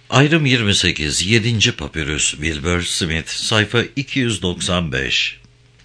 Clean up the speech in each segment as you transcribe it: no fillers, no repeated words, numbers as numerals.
Ayrım 28, 7. Papyrus, Wilbur Smith, sayfa 295.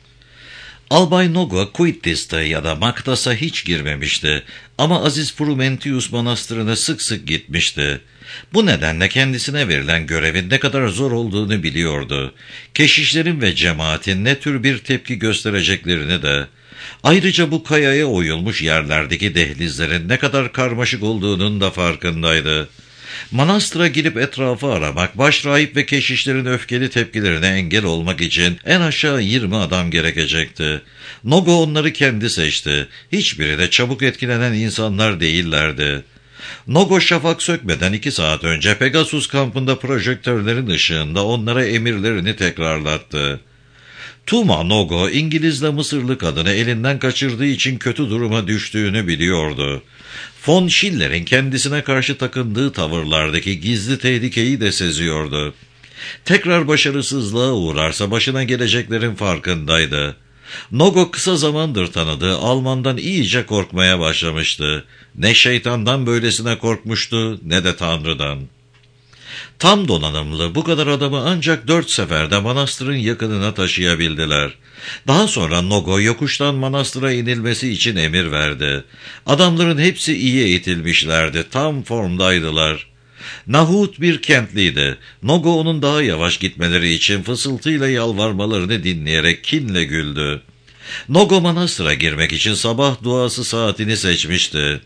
Albay Nogo, Quittis'te ya da Maktas'a hiç girmemişti ama Aziz Frumentius Manastırı'na sık sık gitmişti. Bu nedenle kendisine verilen görevin ne kadar zor olduğunu biliyordu. Keşişlerin ve cemaatin ne tür bir tepki göstereceklerini de. Ayrıca bu kayaya oyulmuş yerlerdeki dehlizlerin ne kadar karmaşık olduğunun da farkındaydı. Manastıra girip etrafı aramak, başrahip ve keşişlerin öfkeli tepkilerine engel olmak için en aşağı 20 adam gerekecekti. Nogo onları kendi seçti. Hiçbiri de çabuk etkilenen insanlar değillerdi. Nogo şafak sökmeden 2 saat önce Pegasus kampında projektörlerin ışığında onlara emirlerini tekrarlattı. Tuma Nogo, İngilizle Mısırlı kadını elinden kaçırdığı için kötü duruma düştüğünü biliyordu. Von Schiller'in kendisine karşı takındığı tavırlardaki gizli tehlikeyi de seziyordu. Tekrar başarısızlığa uğrarsa başına geleceklerin farkındaydı. Nogo kısa zamandır tanıdığı Alman'dan iyice korkmaya başlamıştı. Ne şeytandan böylesine korkmuştu ne de Tanrı'dan. Tam donanımlı bu kadar adamı ancak 4 seferde manastırın yakınına taşıyabildiler. Daha sonra Nogo yokuştan manastıra inilmesi için emir verdi. Adamların hepsi iyi eğitilmişlerdi, tam formdaydılar. Nahut bir kentliydi. Nogo onun daha yavaş gitmeleri için fısıltıyla yalvarmalarını dinleyerek kinle güldü. Nogo manastıra girmek için sabah duası saatini seçmişti.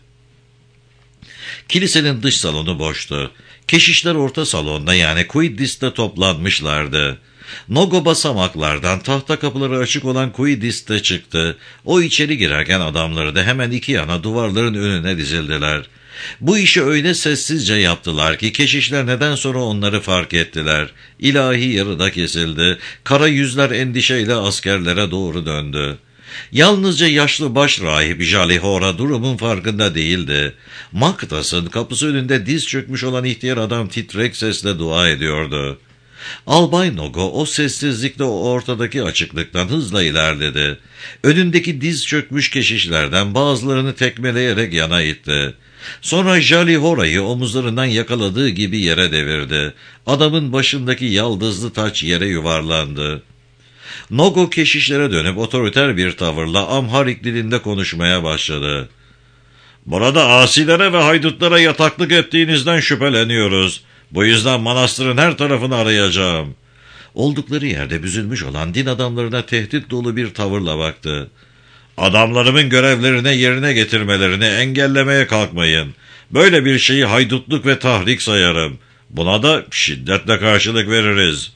Kilisenin dış salonu boştu. Keşişler orta salonda yani Quidis'te toplanmışlardı. Nogo basamaklardan tahta kapıları açık olan Quidis'te çıktı. O içeri girerken adamları da hemen iki yana duvarların önüne dizildiler. Bu işi öyle sessizce yaptılar ki keşişler neden sonra onları fark ettiler. İlahi yarıda kesildi. Kara yüzler endişeyle askerlere doğru döndü. Yalnızca yaşlı baş rahip Jalihora durumun farkında değildi. Maktas'ın kapısı önünde diz çökmüş olan ihtiyar adam titrek sesle dua ediyordu. Albay Nogo o sessizlikle o ortadaki açıklıktan hızla ilerledi. Önündeki diz çökmüş keşişlerden bazılarını tekmeleyerek yana itti. Sonra Jalihora'yı omuzlarından yakaladığı gibi yere devirdi. Adamın başındaki yaldızlı taç yere yuvarlandı. Nogo keşişlere dönüp otoriter bir tavırla Amharik dilinde konuşmaya başladı. "Burada asilere ve haydutlara yataklık ettiğinizden şüpheleniyoruz. Bu yüzden manastırın her tarafını arayacağım." Oldukları yerde büzülmüş olan din adamlarına tehdit dolu bir tavırla baktı. "Adamlarımın görevlerini yerine getirmelerini engellemeye kalkmayın. Böyle bir şeyi haydutluk ve tahrik sayarım. Buna da şiddetle karşılık veririz."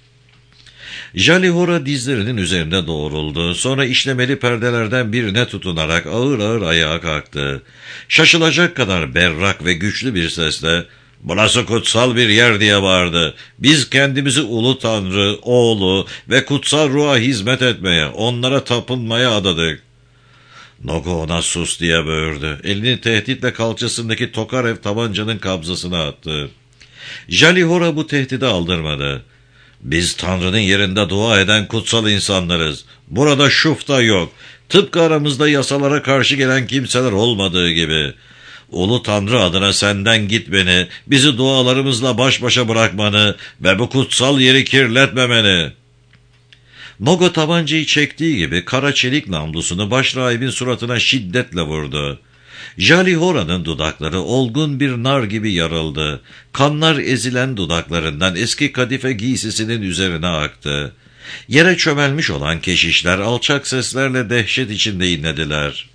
Jalihora dizlerinin üzerinde doğruldu. Sonra işlemeli perdelerden birine tutunarak ağır ağır ayağa kalktı. Şaşılacak kadar berrak ve güçlü bir sesle "Burası kutsal bir yer" diye bağırdı. "Biz kendimizi Ulu Tanrı, Oğlu ve kutsal ruha hizmet etmeye, onlara tapınmaya adadık." Nogo ona "Sus" diye böğürdü. Elini tehditle kalçasındaki Tokarev tabancanın kabzasına attı. Jalihora bu tehdidi aldırmadı. "Biz Tanrı'nın yerinde dua eden kutsal insanlarız. Burada şufta yok. Tıpkı aramızda yasalara karşı gelen kimseler olmadığı gibi. Ulu Tanrı adına senden gitmeni, bizi dualarımızla baş başa bırakmanı ve bu kutsal yeri kirletmemeni." Nogo tabancayı çektiği gibi kara çelik namlusunu başrahibin suratına şiddetle vurdu. Jalihora'nın dudakları olgun bir nar gibi yarıldı. Kanlar ezilen dudaklarından eski kadife giysisinin üzerine aktı. Yere çömelmiş olan keşişler alçak seslerle dehşet içinde inlediler.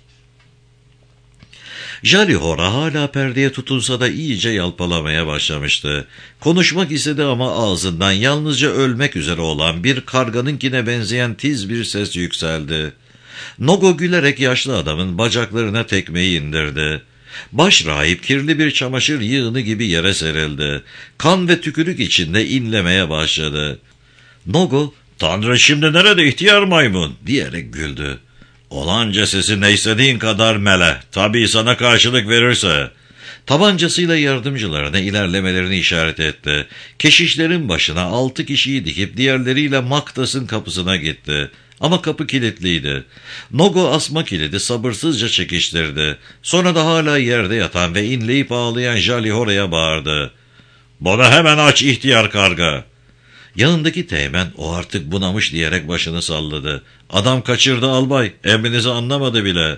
Jalihora hala perdeye tutunsa da iyice yalpalamaya başlamıştı. Konuşmak istedi ama ağzından yalnızca ölmek üzere olan bir karganınkine benzeyen tiz bir ses yükseldi. Nogo gülerek yaşlı adamın bacaklarına tekmeyi indirdi. Başrahip kirli bir çamaşır yığını gibi yere serildi. Kan ve tükürük içinde inlemeye başladı. Nogo, "Tanrı şimdi nerede ihtiyar maymun?" diyerek güldü. "Olanca sesini istediğin kadar mele, tabii sana karşılık verirse." Tabancasıyla yardımcılarına ilerlemelerini işaret etti. Keşişlerin başına 6 kişiyi dikip diğerleriyle Maktas'ın kapısına gitti. Ama kapı kilitliydi. Nogo asma kilidi sabırsızca çekiştirdi. Sonra da hala yerde yatan ve inleyip ağlayan Jalihora'ya bağırdı. Bana hemen aç ihtiyar karga. Yanındaki teğmen o artık bunamış diyerek başını salladı. Adam kaçırdı albay, emrinizi anlamadı bile.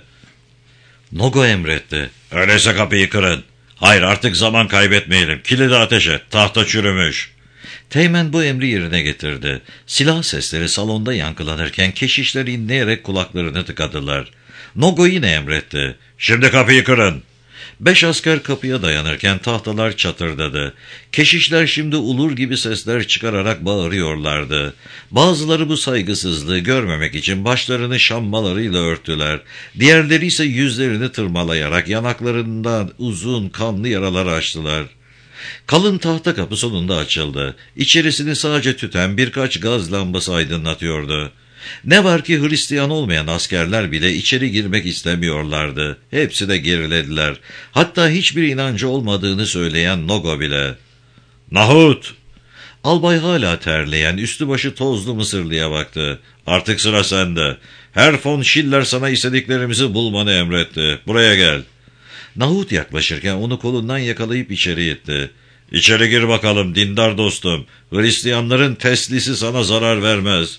Nogo emretti. Öyleyse kapıyı kırın. Hayır, artık zaman kaybetmeyelim. Kilidi ateş et, tahta çürümüş. Teğmen bu emri yerine getirdi. Silah sesleri salonda yankılanırken keşişler inleyerek kulaklarını tıkadılar. Nogo yine emretti. Şimdi kapıyı kırın. 5 asker kapıya dayanırken tahtalar çatırdadı. Keşişler şimdi ulur gibi sesler çıkararak bağırıyorlardı. Bazıları bu saygısızlığı görmemek için başlarını şammalarıyla örttüler. Diğerleri ise yüzlerini tırmalayarak yanaklarından uzun kanlı yaralar açtılar. Kalın tahta kapı sonunda açıldı. İçerisini sadece tüten birkaç gaz lambası aydınlatıyordu. Ne var ki Hristiyan olmayan askerler bile içeri girmek istemiyorlardı. Hepsi de gerilediler. Hatta hiçbir inancı olmadığını söyleyen Nogo bile. Nahut! Albay hala terleyen, üstü başı tozlu Mısırlı'ya baktı. Artık sıra sende. Herr von Schiller sana istediklerimizi bulmanı emretti. Buraya gel. Nahut yaklaşırken onu kolundan yakalayıp içeri itti. İçeri gir bakalım dindar dostum. Hristiyanların teslisi sana zarar vermez.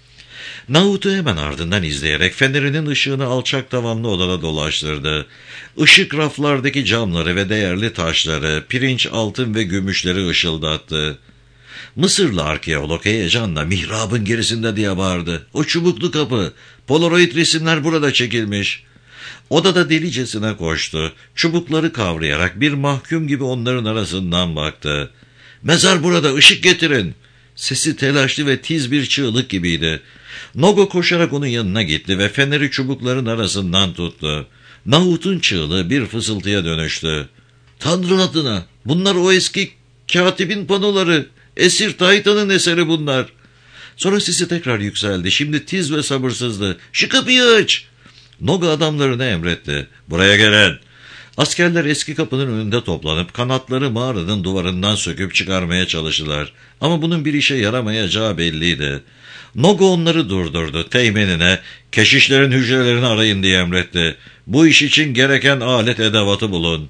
Nahut'u hemen ardından izleyerek fenerinin ışığını alçak tavanlı odada dolaştırdı. Işık raflardaki camları ve değerli taşları, pirinç, altın ve gümüşleri ışıldattı. Mısırlı arkeolog heyecanla mihrabın gerisinde diye bağırdı. O çubuklu kapı, polaroid resimler burada çekilmiş. Odada delicesine koştu. Çubukları kavrayarak bir mahkum gibi onların arasından baktı. Mezar burada, ışık getirin. Sesi telaşlı ve tiz bir çığlık gibiydi. Nogo koşarak onun yanına gitti ve feneri çubukların arasından tuttu. Nahut'un çığlığı bir fısıltıya dönüştü. Tanrı adına, bunlar o eski katibin panoları. Esir Taytan'ın eseri bunlar. Sonra sesi tekrar yükseldi. Şimdi tiz ve sabırsızdı. Şu kapıyı aç. Nogo adamlarına emretti. Buraya gelin. Askerler eski kapının önünde toplanıp kanatları mağaranın duvarından söküp çıkarmaya çalıştılar. Ama bunun bir işe yaramayacağı belliydi. Nogo onları durdurdu. Teğmenine, keşişlerin hücrelerini arayın diye emretti. Bu iş için gereken alet edevatı bulun.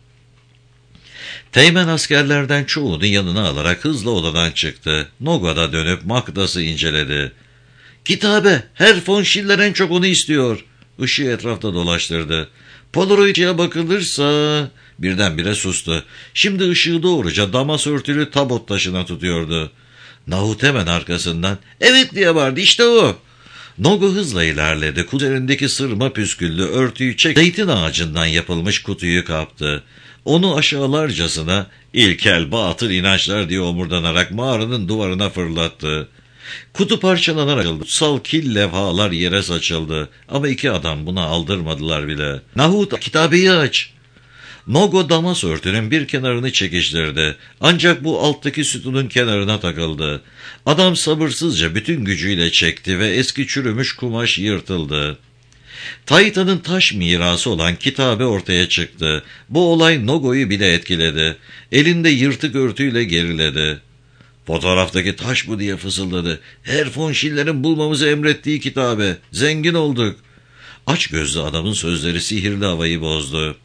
Teğmen askerlerden çoğunu yanına alarak hızla odadan çıktı. Nogo da dönüp Magdas'ı inceledi. Kitabe, Herr von Schiller en çok onu istiyor. Işığı etrafta dolaştırdı. Polaroid'e bakılırsa... Birdenbire sustu. Şimdi ışığı doğruca damas örtülü tabot taşına tutuyordu. Nahut hemen arkasından evet diye vardı, işte o. Nogo hızla ilerledi. Üzerindeki sırma püsküllü örtüyü çek. Zeytin ağacından yapılmış kutuyu kaptı. Onu aşağılarcasına ilkel batıl inançlar diye omurdanarak mağaranın duvarına fırlattı. Kutu parçalanarak açıldı. Kutsal kil levhalar yere saçıldı. Ama 2 adam buna aldırmadılar bile. Nahut, kitabeyi aç. Nogo damas örtünün bir kenarını çekiştirdi. Ancak bu alttaki sütunun kenarına takıldı. Adam sabırsızca bütün gücüyle çekti ve eski çürümüş kumaş yırtıldı. Taytan'ın taş mirası olan kitabe ortaya çıktı. Bu olay Nogo'yu bile etkiledi. Elinde yırtık örtüyle geriledi. Fotoğraftaki taş bu diye fısıldadı. Herr von Schiller'in bulmamızı emrettiği kitabe. Zengin olduk. Aç gözlü adamın sözleri sihirli havayı bozdu.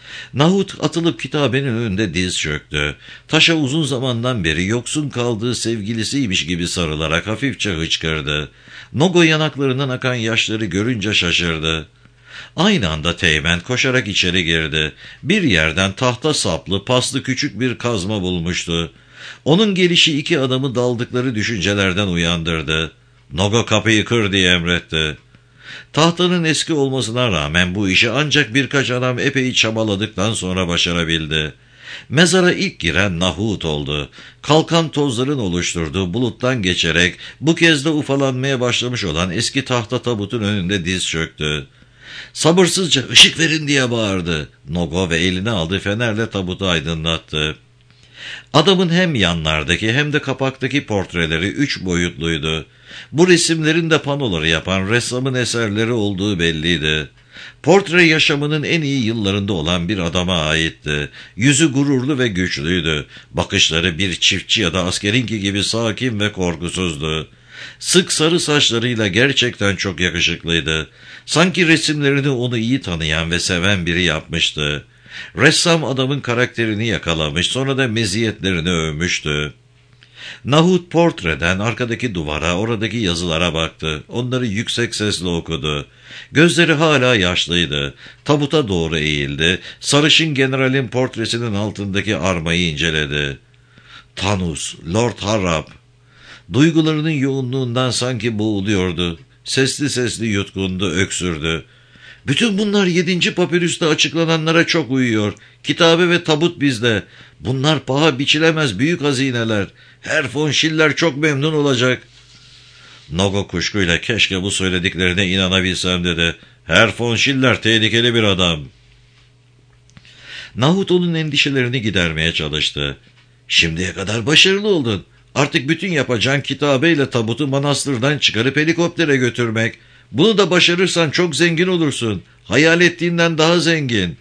Nahut atılıp kitabenin önünde diz çöktü. Taşa uzun zamandan beri yoksun kaldığı sevgilisiymiş gibi sarılarak hafifçe hıçkırdı. Nogo yanaklarından akan yaşları görünce şaşırdı. Aynı anda teğmen koşarak içeri girdi. Bir yerden tahta saplı, paslı küçük bir kazma bulmuştu. Onun gelişi 2 adamı daldıkları düşüncelerden uyandırdı. Nogo kapıyı kır diye emretti. Tahtanın eski olmasına rağmen bu işi ancak birkaç adam epey çabaladıktan sonra başarabildi. Mezara ilk giren Nahut oldu. Kalkan tozların oluşturduğu buluttan geçerek bu kez de ufalanmaya başlamış olan eski tahta tabutun önünde diz çöktü. Sabırsızca ışık verin diye bağırdı. Nogo ve eline aldığı fenerle tabutu aydınlattı. Adamın hem yanlardaki hem de kapaktaki portreleri 3 boyutluydu. Bu resimlerin de panoları yapan ressamın eserleri olduğu belliydi. Portre yaşamının en iyi yıllarında olan bir adama aitti. Yüzü gururlu ve güçlüydü. Bakışları bir çiftçi ya da askerinki gibi sakin ve korkusuzdu. Sık sarı saçlarıyla gerçekten çok yakışıklıydı. Sanki resimlerini onu iyi tanıyan ve seven biri yapmıştı. Ressam adamın karakterini yakalamış, sonra da meziyetlerini övmüştü. Nahut portreden arkadaki duvara, oradaki yazılara baktı. Onları yüksek sesle okudu. Gözleri hala yaşlıydı. Tabuta doğru eğildi. Sarışın generalin portresinin altındaki armayı inceledi. Tanus, Lord Harrap. Duygularının yoğunluğundan sanki boğuluyordu. Sesli sesli yutkundu, öksürdü. Bütün bunlar 7. papirüste açıklananlara çok uyuyor. Kitabe ve tabut bizde. Bunlar paha biçilemez büyük hazineler. Herr von Schiller çok memnun olacak. Nogo kuşkuyla keşke bu söylediklerine inanabilsem dedi. Herr von Schiller tehlikeli bir adam. Nahut onun endişelerini gidermeye çalıştı. Şimdiye kadar başarılı oldun. Artık bütün yapacağın kitabeyle tabutu manastırdan çıkarıp helikoptere götürmek. Bunu da başarırsan çok zengin olursun. Hayal ettiğinden daha zengin.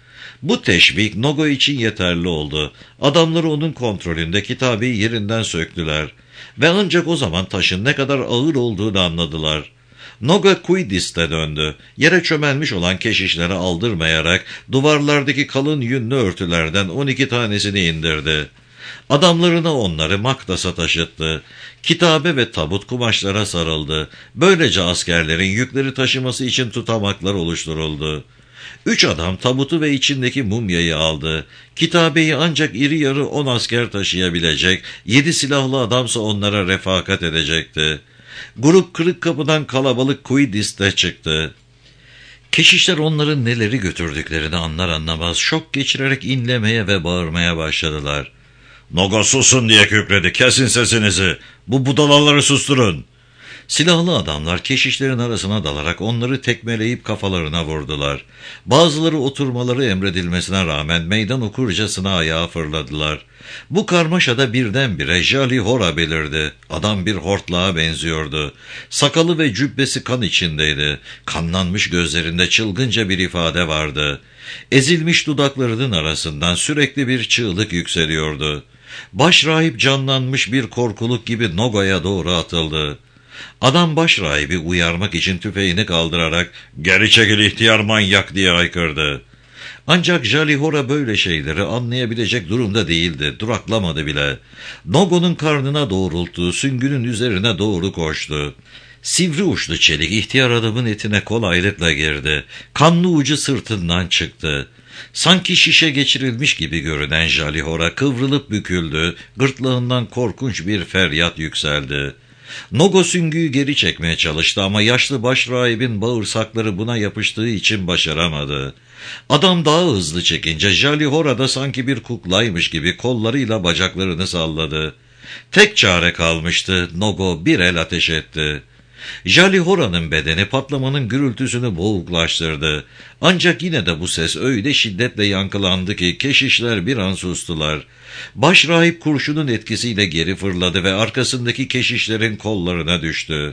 Bu teşvik Nogo için yeterli oldu. Adamları onun kontrolünde kitabeyi yerinden söktüler. Ve ancak o zaman taşın ne kadar ağır olduğunu anladılar. Nogo Kuidist'e döndü. Yere çömelmiş olan keşişleri aldırmayarak duvarlardaki kalın yünlü örtülerden 12 tanesini indirdi. Adamlarına onları Maktas'a taşıttı. Kitabe ve tabut kumaşlara sarıldı. Böylece askerlerin yükleri taşıması için tutamaklar oluşturuldu. 3 adam tabutu ve içindeki mumyayı aldı. Kitabeyi ancak iri yarı 10 asker taşıyabilecek, 7 silahlı adamsa onlara refakat edecekti. Grup kırık kapıdan kalabalık Kuidist'e çıktı. Keşişler onların neleri götürdüklerini anlar anlamaz şok geçirerek inlemeye ve bağırmaya başladılar. Nogo susun diye kükredi. Kesin sesinizi. Bu budalaları susturun. Silahlı adamlar keşişlerin arasına dalarak onları tekmeleyip kafalarına vurdular. Bazıları oturmaları emredilmesine rağmen meydan okurcasına ayağa fırladılar. Bu karmaşada birdenbire Jali Hora belirdi. Adam bir hortlağa benziyordu. Sakalı ve cübbesi kan içindeydi. Kanlanmış gözlerinde çılgınca bir ifade vardı. Ezilmiş dudaklarının arasından sürekli bir çığlık yükseliyordu. Başrahip canlanmış bir korkuluk gibi Nogo'ya doğru atıldı. Adam başrahibi uyarmak için tüfeğini kaldırarak "Geri çekil ihtiyar manyak!" diye haykırdı. Ancak Jali Hora böyle şeyleri anlayabilecek durumda değildi, duraklamadı bile. Nogo'nun karnına doğrulttuğu süngünün üzerine doğru koştu. Sivri uçlu çelik ihtiyar adamın etine kolaylıkla girdi. Kanlı ucu sırtından çıktı. Sanki şişe geçirilmiş gibi görünen Jali Hora kıvrılıp büküldü, gırtlağından korkunç bir feryat yükseldi. Nogo süngüyü geri çekmeye çalıştı ama yaşlı başrahibin bağırsakları buna yapıştığı için başaramadı. Adam daha hızlı çekince Jali Hora da sanki bir kuklaymış gibi kollarıyla bacaklarını salladı. Tek çare kalmıştı. Nogo bir el ateş etti. Jali Hora'nın bedeni patlamanın gürültüsünü boğuklaştırdı. Ancak yine de bu ses öyle şiddetle yankılandı ki keşişler bir an sustular. Başrahip kurşunun etkisiyle geri fırladı ve arkasındaki keşişlerin kollarına düştü.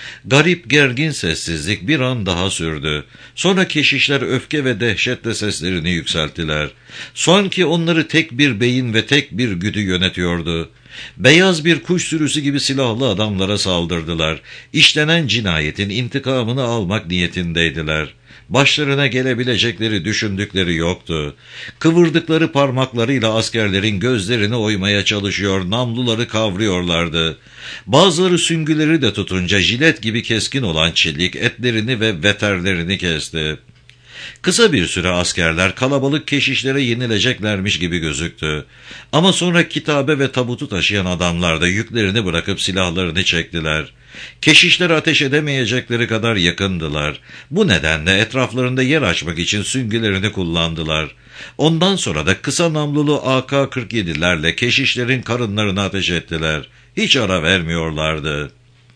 Garip gergin sessizlik bir an daha sürdü. Sonra keşişler öfke ve dehşetle seslerini yükselttiler. Sanki onları tek bir beyin ve tek bir güdü yönetiyordu. Beyaz bir kuş sürüsü gibi silahlı adamlara saldırdılar. İşlenen cinayetin intikamını almak niyetindeydiler. Başlarına gelebilecekleri düşündükleri yoktu. Kıvırdıkları parmaklarıyla askerlerin gözlerini oymaya çalışıyor, namluları kavruyorlardı. Bazıları süngüleri de tutunca jilet gibi keskin olan çelik etlerini ve veterlerini kesti. Kısa bir süre askerler kalabalık keşişlere yenileceklermiş gibi gözüktü. Ama sonra kitabe ve tabutu taşıyan adamlar da yüklerini bırakıp silahlarını çektiler. Keşişler ateş edemeyecekleri kadar yakındılar. Bu nedenle etraflarında yer açmak için süngülerini kullandılar. Ondan sonra da kısa namlulu AK-47'lerle keşişlerin karınlarına ateş ettiler. Hiç ara vermiyorlardı.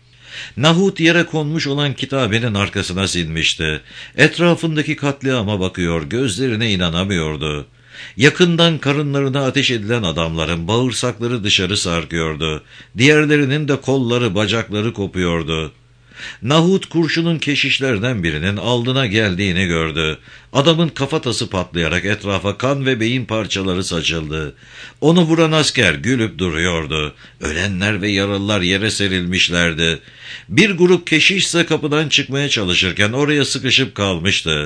Nahut yere konmuş olan kitabenin arkasına sinmişti. Etrafındaki katliama bakıyor, gözlerine inanamıyordu. Yakından karınlarına ateş edilen adamların bağırsakları dışarı sarkıyordu. Diğerlerinin de kolları, bacakları kopuyordu. Nahut kurşunun keşişlerden birinin aldına geldiğini gördü. Adamın kafatası patlayarak etrafa kan ve beyin parçaları saçıldı. Onu vuran asker gülüp duruyordu. Ölenler ve yaralılar yere serilmişlerdi. Bir grup keşiş ise kapıdan çıkmaya çalışırken oraya sıkışıp kalmıştı.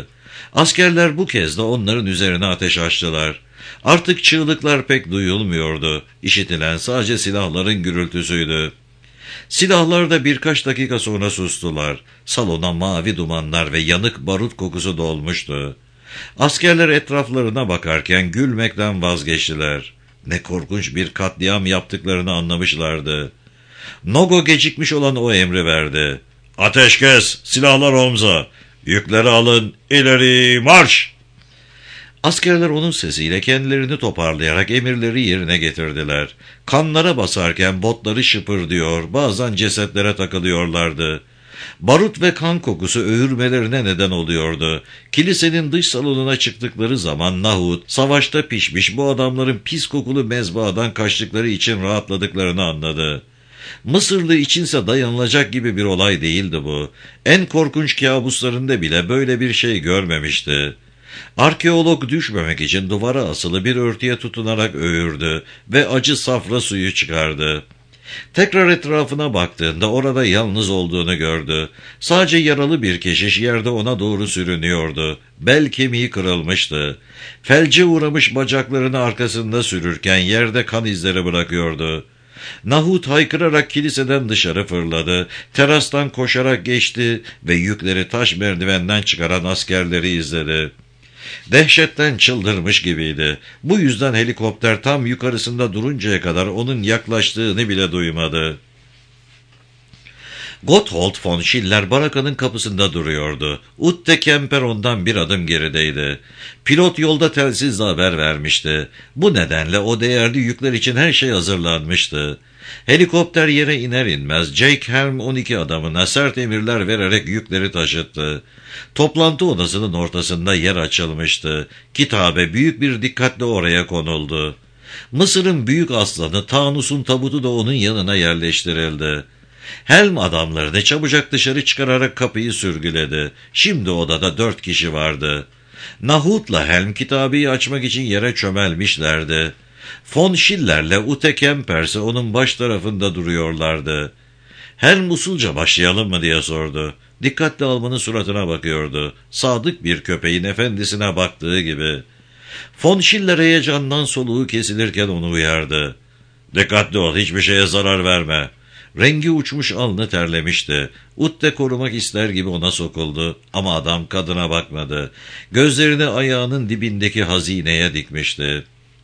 Askerler bu kez de onların üzerine ateş açtılar. Artık çığlıklar pek duyulmuyordu. İşitilen sadece silahların gürültüsüydü. Silahlar da birkaç dakika sonra sustular. Salona mavi dumanlar ve yanık barut kokusu dolmuştu. Askerler etraflarına bakarken gülmekten vazgeçtiler. Ne korkunç bir katliam yaptıklarını anlamışlardı. Nogo gecikmiş olan o emri verdi. "Ateşkes, silahlar omza, yükleri alın, ileri marş!" Askerler onun sesiyle kendilerini toparlayarak emirleri yerine getirdiler. Kanlara basarken botları şıpırdıyor, bazen cesetlere takılıyorlardı. Barut ve kan kokusu öğürmelerine neden oluyordu. Kilisenin dış salonuna çıktıkları zaman Nahut, savaşta pişmiş bu adamların pis kokulu mezbahadan kaçtıkları için rahatladıklarını anladı. Mısırlı içinse dayanılacak gibi bir olay değildi bu. En korkunç kabuslarında bile böyle bir şey görmemişti. Arkeolog düşmemek için duvara asılı bir örtüye tutunarak öğürdü ve acı safra suyu çıkardı. Tekrar etrafına baktığında orada yalnız olduğunu gördü. Sadece yaralı bir keşiş yerde ona doğru sürünüyordu. Bel kemiği kırılmıştı. Felce uğramış bacaklarını arkasında sürürken yerde kan izleri bırakıyordu. Nahut haykırarak kiliseden dışarı fırladı. Terastan koşarak geçti ve yükleri taş merdivenden çıkaran askerleri izledi. Dehşetten çıldırmış gibiydi. Bu yüzden helikopter tam yukarısında duruncaya kadar onun yaklaştığını bile duymadı. Gotthold von Schiller barakanın kapısında duruyordu. Utte Kemper ondan bir adım gerideydi. Pilot yolda telsizle haber vermişti. Bu nedenle o değerli yükler için her şey hazırlanmıştı. Helikopter yere iner inmez Jake Helm 12 adamına sert emirler vererek yükleri taşıttı. Toplantı odasının ortasında yer açılmıştı. Kitabe büyük bir dikkatle oraya konuldu. Mısır'ın büyük aslanı Tanus'un tabutu da onun yanına yerleştirildi. Helm adamlarını çabucak dışarı çıkararak kapıyı sürgüledi. Şimdi odada 4 kişi vardı. Nahut'la Helm kitabeyi açmak için yere çömelmişlerdi. Von Schiller'le Ute Kemperse onun baş tarafında duruyorlardı. Helm usulca başlayalım mı diye sordu. Dikkatli Alman'ın suratına bakıyordu. Sadık bir köpeğin efendisine baktığı gibi. Von Schiller heyecandan soluğu kesilirken onu uyardı. "Dikkatli ol, hiçbir şeye zarar verme." Rengi uçmuş, alnı terlemişti. Utte korumak ister gibi ona sokuldu ama adam kadına bakmadı. Gözlerini ayağının dibindeki hazineye dikmişti.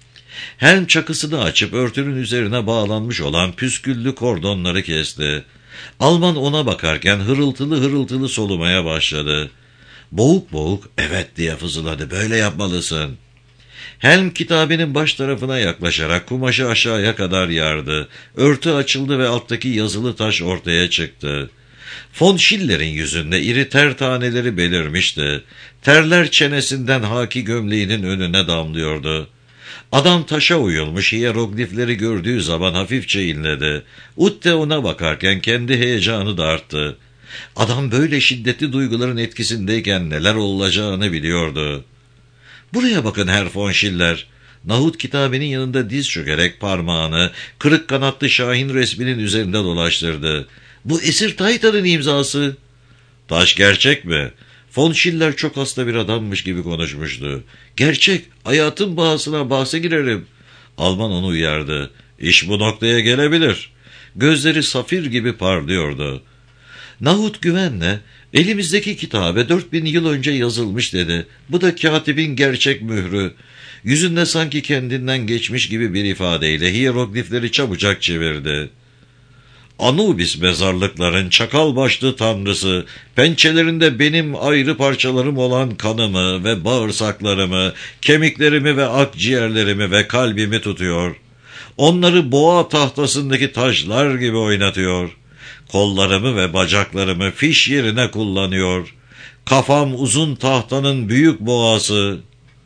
Helm çakısını açıp örtünün üzerine bağlanmış olan püsküllü kordonları kesti. Alman ona bakarken hırıltılı hırıltılı solumaya başladı. Boğuk boğuk "evet" diye fısıldadı. "Böyle yapmalısın." Helm kitabenin baş tarafına yaklaşarak kumaşı aşağıya kadar yardı. Örtü açıldı ve alttaki yazılı taş ortaya çıktı. Von Schiller'in yüzünde iri ter taneleri belirmişti. Terler çenesinden haki gömleğinin önüne damlıyordu. Adam taşa uyulmuş hieroglifleri gördüğü zaman hafifçe inledi. Utte ona bakarken kendi heyecanı da arttı. Adam böyle şiddetli duyguların etkisindeyken neler olacağını biliyordu. "Buraya bakın Herr von Schiller." Nahut kitabenin yanında diz çökerek parmağını kırık kanatlı şahin resminin üzerinde dolaştırdı. "Bu Esir Taytan'ın imzası." "Taş gerçek mi?" Von Schiller çok hasta bir adammış gibi konuşmuştu. "Gerçek, hayatın bahasına bahse girerim." Alman onu uyardı. "İş bu noktaya gelebilir." Gözleri safir gibi parlıyordu. Nahut güvenle, "Elimizdeki kitabe 4000 yıl önce yazılmış" dedi. "Bu da katibin gerçek mührü." Yüzünde sanki kendinden geçmiş gibi bir ifadeyle hieroglifleri çabucak çevirdi. "Anubis mezarlıkların çakal başlı tanrısı, pençelerinde benim ayrı parçalarım olan kanımı ve bağırsaklarımı, kemiklerimi ve akciğerlerimi ve kalbimi tutuyor. Onları boğa tahtasındaki taşlar gibi oynatıyor. Kollarımı ve bacaklarımı fiş yerine kullanıyor. Kafam uzun tahtanın büyük boğası."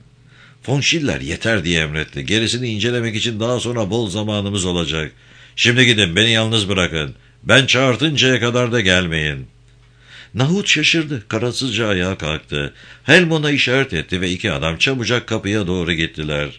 Von Schiller yeter diye emretti. "Gerisini incelemek için daha sonra bol zamanımız olacak. Şimdi gidin, beni yalnız bırakın. Ben çağırtıncaya kadar da gelmeyin." Nahut şaşırdı. Kararsızca ayağa kalktı. Helm ona işaret etti ve 2 adam çabucak kapıya doğru gittiler.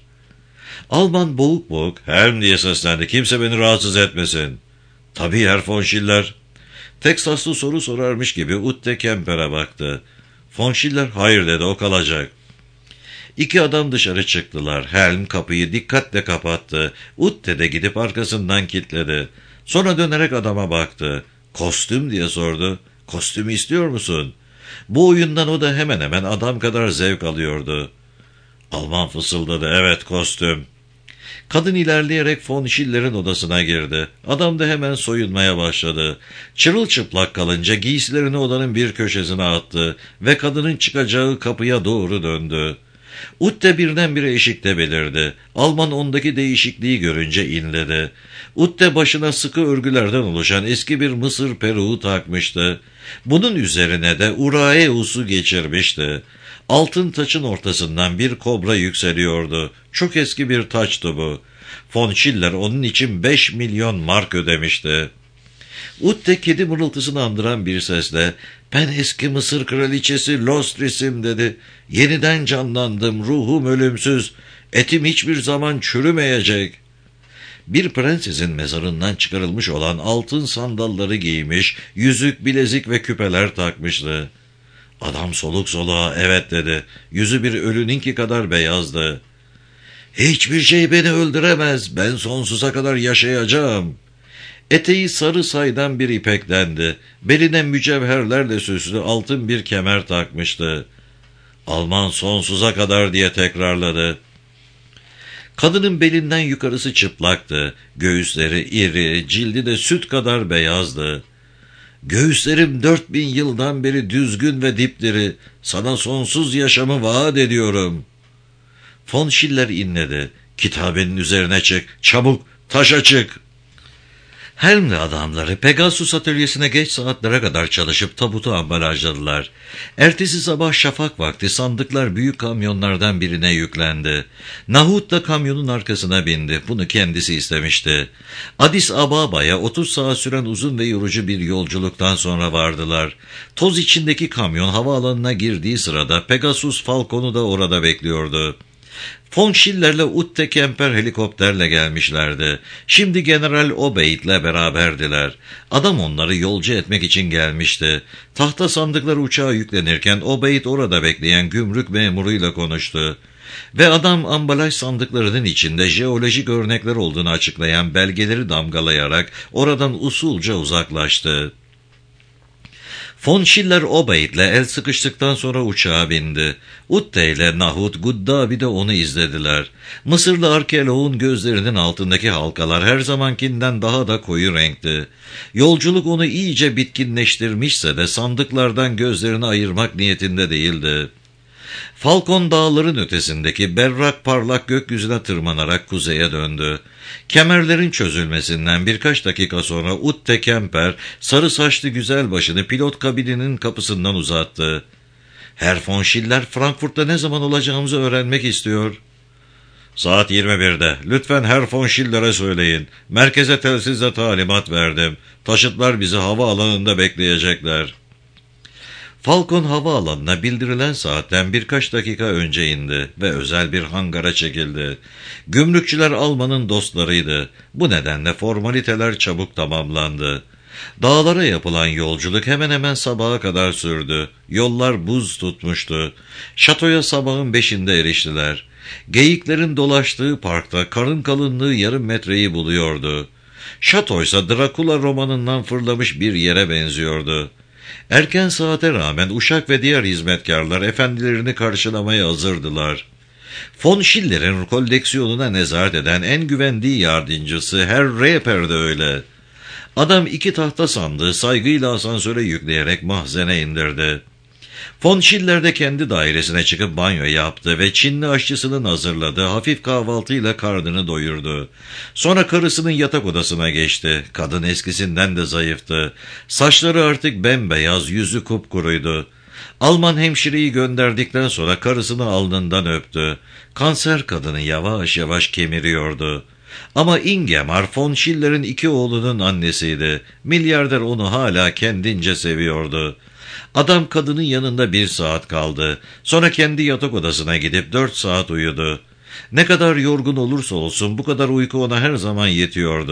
Alman boğuk boğuk "Helm" diye seslendi. "Kimse beni rahatsız etmesin." "Tabii Herr von Schiller." Teksaslı soru sorarmış gibi Utte Kemper'e baktı. Von Schiller hayır dedi, o kalacak. İki adam dışarı çıktılar. Helm kapıyı dikkatle kapattı. Utte de gidip arkasından kilitledi. Sonra dönerek adama baktı. Kostüm diye sordu. Kostümü istiyor musun? Bu oyundan o da hemen hemen adam kadar zevk alıyordu. Alman fısıldadı. Evet, kostüm. Kadın ilerleyerek Von Schiller'in odasına girdi. Adam da hemen soyunmaya başladı. Çırılçıplak kalınca giysilerini odanın bir köşesine attı ve kadının çıkacağı kapıya doğru döndü. Utte birdenbire eşikte belirdi. Alman ondaki değişikliği görünce inledi. Utte başına sıkı örgülerden oluşan eski bir Mısır peruğu takmıştı. Bunun üzerine de uraeus'u geçirmişti. Altın taçın ortasından bir kobra yükseliyordu. Çok eski bir taçtı bu. Von Schiller onun için 5 milyon mark ödemişti. Utte kedi mırıltısını andıran bir sesle "Ben eski Mısır kraliçesi Lostris'im" dedi. "Yeniden canlandım, ruhum ölümsüz, etim hiçbir zaman çürümeyecek." Bir prensesin mezarından çıkarılmış olan altın sandalları giymiş, yüzük, bilezik ve küpeler takmıştı. Adam soluk soluğa evet dedi. Yüzü bir ölününki kadar beyazdı. "Hiçbir şey beni öldüremez, ben sonsuza kadar yaşayacağım." Eteği sarı saydan bir ipeklendi. Beline mücevherlerle süslü altın bir kemer takmıştı. "Alman sonsuza kadar" diye tekrarladı. Kadının belinden yukarısı çıplaktı. Göğüsleri iri, cildi de süt kadar beyazdı. "Göğüslerim 4000 yıldan beri düzgün ve dipdiri. Sana sonsuz yaşamı vaat ediyorum." Von Schiller inledi. "Kitabenin üzerine çık, çabuk, taşa çık." Helm'le adamları Pegasus atölyesine geç saatlere kadar çalışıp tabutu ambalajladılar. Ertesi sabah şafak vakti sandıklar büyük kamyonlardan birine yüklendi. Nahut da kamyonun arkasına bindi. Bunu kendisi istemişti. Addis Ababa'ya 30 saat süren uzun ve yorucu bir yolculuktan sonra vardılar. Toz içindeki kamyon havaalanına girdiği sırada Pegasus Falcon'u da orada bekliyordu. Von Schiller'le Utte Kemper helikopterle gelmişlerdi. Şimdi General Obeid'le beraberdiler. Adam onları yolcu etmek için gelmişti. Tahta sandıklar uçağa yüklenirken Obeid orada bekleyen gümrük memuruyla konuştu. Ve adam ambalaj sandıklarının içinde jeolojik örnekler olduğunu açıklayan belgeleri damgalayarak oradan usulca uzaklaştı. Von Schiller Obeid'le el sıkıştıktan sonra uçağa bindi. Utte ile Nahut Guddabi de onu izlediler. Mısırlı arkeoloğun gözlerinin altındaki halkalar her zamankinden daha da koyu renkti. Yolculuk onu iyice bitkinleştirmişse de sandıklardan gözlerini ayırmak niyetinde değildi. Falcon dağların ötesindeki berrak parlak gökyüzüne tırmanarak kuzeye döndü. Kemerlerin çözülmesinden birkaç dakika sonra Utte Kemper sarı saçlı güzel başını pilot kabininin kapısından uzattı. "Herr von Schiller, Frankfurt'ta ne zaman olacağımızı öğrenmek istiyor." "Saat 21'de. Lütfen Herr von Schiller'e söyleyin. Merkeze telsizle talimat verdim. Taşıtlar bizi havaalanında bekleyecekler." Falcon havaalanına bildirilen saatten birkaç dakika önce indi ve özel bir hangara çekildi. Gümrükçüler Alman'ın dostlarıydı. Bu nedenle formaliteler çabuk tamamlandı. Dağlara yapılan yolculuk hemen hemen sabaha kadar sürdü. Yollar buz tutmuştu. Şatoya sabahın 5'inde eriştiler. Geyiklerin dolaştığı parkta karın kalınlığı yarım metreyi buluyordu. Şatoysa Drakula romanından fırlamış bir yere benziyordu. Erken saate rağmen uşak ve diğer hizmetkarlar efendilerini karşılamaya hazırdılar. Von Schiller'in koleksiyonuna nezaret eden en güvendiği yardımcısı Herr Reper de öyle. Adam 2 tahta sandığı saygıyla asansöre yükleyerek mahzene indirdi. Von Schiller de kendi dairesine çıkıp banyo yaptı ve Çinli aşçısının hazırladığı hafif kahvaltıyla karnını doyurdu. Sonra karısının yatak odasına geçti. Kadın eskisinden de zayıftı. Saçları artık bembeyaz, yüzü kupkuruydu. Alman hemşireyi gönderdikten sonra karısını alnından öptü. Kanser kadını yavaş yavaş kemiriyordu. Ama Ingemar von Schiller'in 2 oğlunun annesiydi. Milyarder onu hala kendince seviyordu. Adam kadının yanında 1 saat kaldı. Sonra kendi yatak odasına gidip 4 saat uyudu. Ne kadar yorgun olursa olsun bu kadar uyku ona her zaman yetiyordu.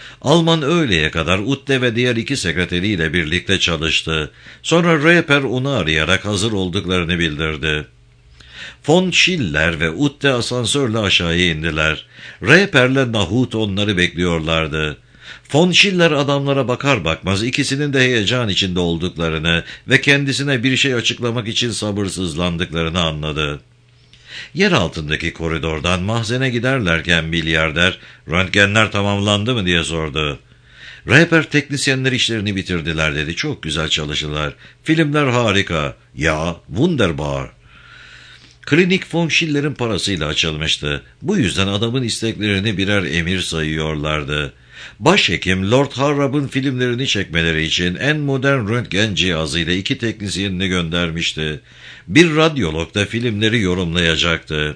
Alman öğleye kadar Utte ve diğer 2 sekreteriyle birlikte çalıştı. Sonra Reper onu arayarak hazır olduklarını bildirdi. Von Schiller ve Utte asansörle aşağıya indiler. Reper'le Nahut onları bekliyorlardı. Von Schiller adamlara bakar bakmaz ikisinin de heyecan içinde olduklarını ve kendisine bir şey açıklamak için sabırsızlandıklarını anladı. Yer altındaki koridordan mahzene giderlerken milyarder, "Röntgenler tamamlandı mı?" diye sordu. Reper, "Teknisyenler işlerini bitirdiler," dedi. "Çok güzel çalıştılar. Filmler harika. Ya, wunderbar." Klinik von Schiller'in parasıyla açılmıştı. Bu yüzden adamın isteklerini birer emir sayıyorlardı. Başhekim Lord Harrab'ın filmlerini çekmeleri için en modern röntgen cihazıyla 2 teknisyenini göndermişti. Bir radyolog da filmleri yorumlayacaktı.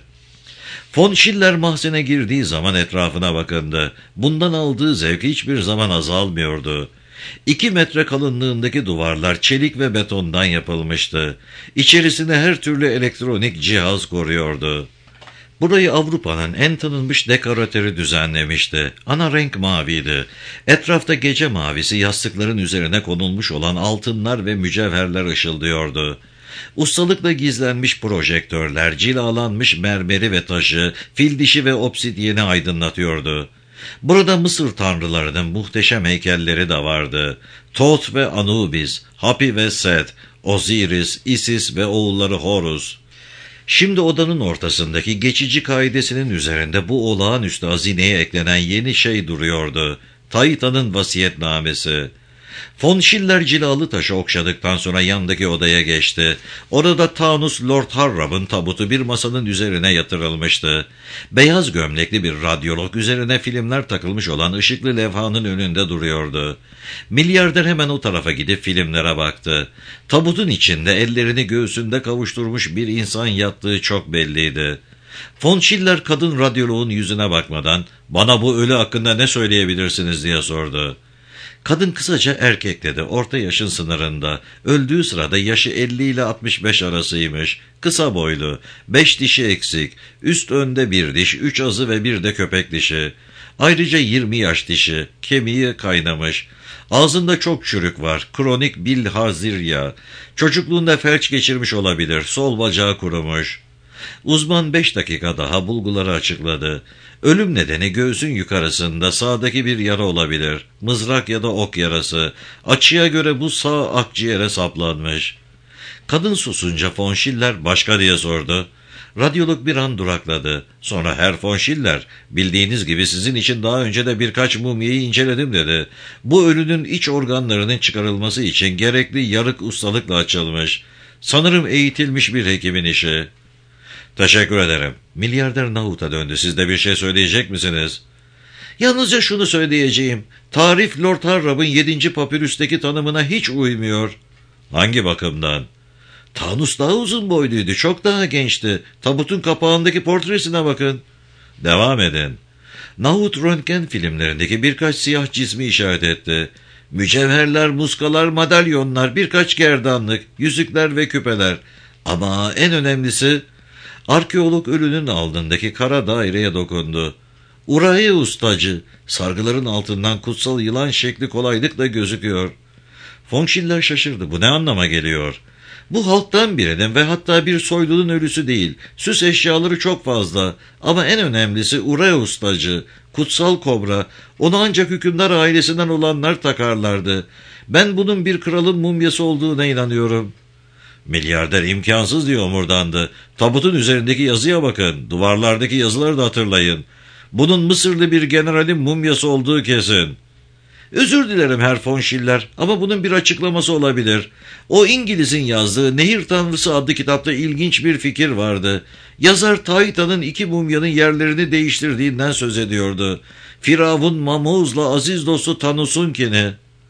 Von Schiller mahzene girdiği zaman etrafına bakındı. Bundan aldığı zevk hiçbir zaman azalmıyordu. 2 metre kalınlığındaki duvarlar çelik ve betondan yapılmıştı. İçerisine her türlü elektronik cihaz koruyordu. Burayı Avrupa'nın en tanınmış dekoratörü düzenlemişti. Ana renk maviydi. Etrafta gece mavisi yastıkların üzerine konulmuş olan altınlar ve mücevherler ışıldıyordu. Ustalıkla gizlenmiş projektörler, cilalanmış mermeri ve taşı, fil dişi ve obsidyeni aydınlatıyordu. Burada Mısır tanrılarının muhteşem heykelleri de vardı. Thoth ve Anubis, Hapi ve Set, Osiris, Isis ve oğulları Horus. Şimdi odanın ortasındaki geçici kaidesinin üzerinde bu olağanüstü hazineye eklenen yeni şey duruyordu. Taita'nın vasiyetnamesi. Von Schiller cilalı taşı okşadıktan sonra yandaki odaya geçti. Orada Taunus Lord Harrab'ın tabutu bir masanın üzerine yatırılmıştı. Beyaz gömlekli bir radyolog üzerine filmler takılmış olan ışıklı levhanın önünde duruyordu. Milyarder hemen o tarafa gidip filmlere baktı. Tabutun içinde ellerini göğsünde kavuşturmuş bir insan yattığı çok belliydi. Von Schiller kadın radyoloğun yüzüne bakmadan "Bana bu ölü hakkında ne söyleyebilirsiniz?" diye sordu. Kadın kısaca "erkek" dedi. Orta yaşın sınırında. Öldüğü sırada yaşı 50 ile 65 arasıymış. Kısa boylu. 5 dişi eksik. Üst önde 1 diş, 3 azı ve 1 de köpek dişi. Ayrıca 20 yaş dişi. Kemiği kaynamış. Ağzında çok çürük var. Kronik bilharzirya. Çocukluğunda felç geçirmiş olabilir. Sol bacağı kurumuş. Uzman 5 dakika daha bulguları açıkladı. Ölüm nedeni göğsün yukarısında sağdaki bir yara olabilir. Mızrak ya da ok yarası. Açıya göre bu sağ akciğere saplanmış. Kadın susunca von Schiller "Başka?" diye sordu. Radyolog bir an durakladı. Sonra "Herr von Schiller, bildiğiniz gibi sizin için daha önce de birkaç mumyayı inceledim," dedi. "Bu ölünün iç organlarının çıkarılması için gerekli yarık ustalıkla açılmış. Sanırım eğitilmiş bir hekimin işi." "Teşekkür ederim." Milyarder Nahut'a döndü. "Siz de bir şey söyleyecek misiniz?" "Yalnızca şunu söyleyeceğim. Tarif Lord Harrab'ın 7. papirüsteki tanımına hiç uymuyor." "Hangi bakımdan?" "Taunus daha uzun boyluydu, çok daha gençti. Tabutun kapağındaki portresine bakın." "Devam edin." Nahut röntgen filmlerindeki birkaç siyah cismi işaret etti. "Mücevherler, muskalar, madalyonlar, birkaç gerdanlık, yüzükler ve küpeler. Ama en önemlisi..." Arkeolog ölünün alnındaki kara daireye dokundu. "Uraeus tacı, sargıların altından kutsal yılan şekli kolaylıkla gözüküyor." Von Schiller şaşırdı. "Bu ne anlama geliyor?" "Bu halktan birinin ve hatta bir soylunun ölüsü değil. Süs eşyaları çok fazla. Ama en önemlisi Uraeus tacı, kutsal kobra. Onu ancak hükümdar ailesinden olanlar takarlardı. Ben bunun bir kralın mumyası olduğuna inanıyorum." Milyarder "İmkansız," diye omurdandı. "Tabutun üzerindeki yazıya bakın. Duvarlardaki yazıları da hatırlayın. Bunun Mısırlı bir generalin mumyası olduğu kesin." "Özür dilerim Herr von Schiller, ama bunun bir açıklaması olabilir. O İngiliz'in yazdığı Nehir Tanrısı adlı kitapta ilginç bir fikir vardı. Yazar Taita'nın 2 mumyanın yerlerini değiştirdiğinden söz ediyordu. Firavun Mamuz'la aziz dostu Tanus'unkini."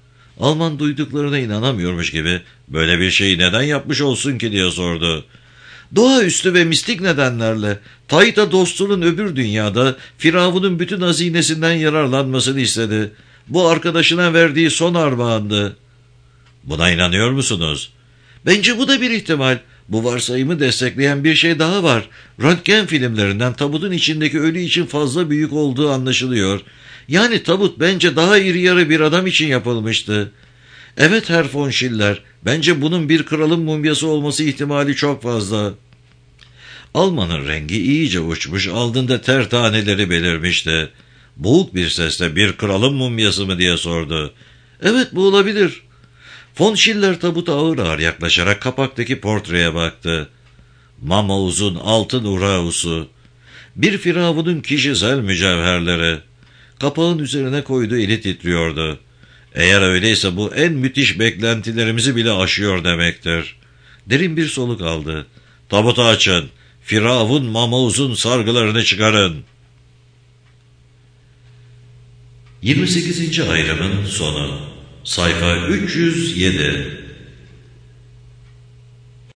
Alman duyduklarına inanamıyormuş gibi "Böyle bir şeyi neden yapmış olsun ki?" diye sordu. "Doğaüstü ve mistik nedenlerle. Taita dostunun öbür dünyada Firavun'un bütün hazinesinden yararlanmasını istedi. Bu arkadaşına verdiği son armağandı." "Buna inanıyor musunuz?" "Bence bu da bir ihtimal. Bu varsayımı destekleyen bir şey daha var. Röntgen filmlerinden tabutun içindeki ölü için fazla büyük olduğu anlaşılıyor. Yani tabut bence daha iri yarı bir adam için yapılmıştı. Evet Herr von Schiller, bence bunun bir kralın mumyası olması ihtimali çok fazla. Alman'ın rengi iyice uçmuş, alnında ter taneleri belirmişti. Boğuk bir sesle bir kralın mumyası mı diye sordu. Evet, bu olabilir. Von Schiller tabuta ağır ağır yaklaşarak kapaktaki portreye baktı. Mamauz'un altın urausu, bir firavunun kişisel mücevherleri. Kapağın üzerine koyduğu eli titriyordu. Eğer öyleyse bu en müthiş beklentilerimizi bile aşıyor demektir. Derin bir soluk aldı. Tabutu açın. Firavun Mamauz'un sargılarını çıkarın. 28. ayrımın sonu. Sayfa 307.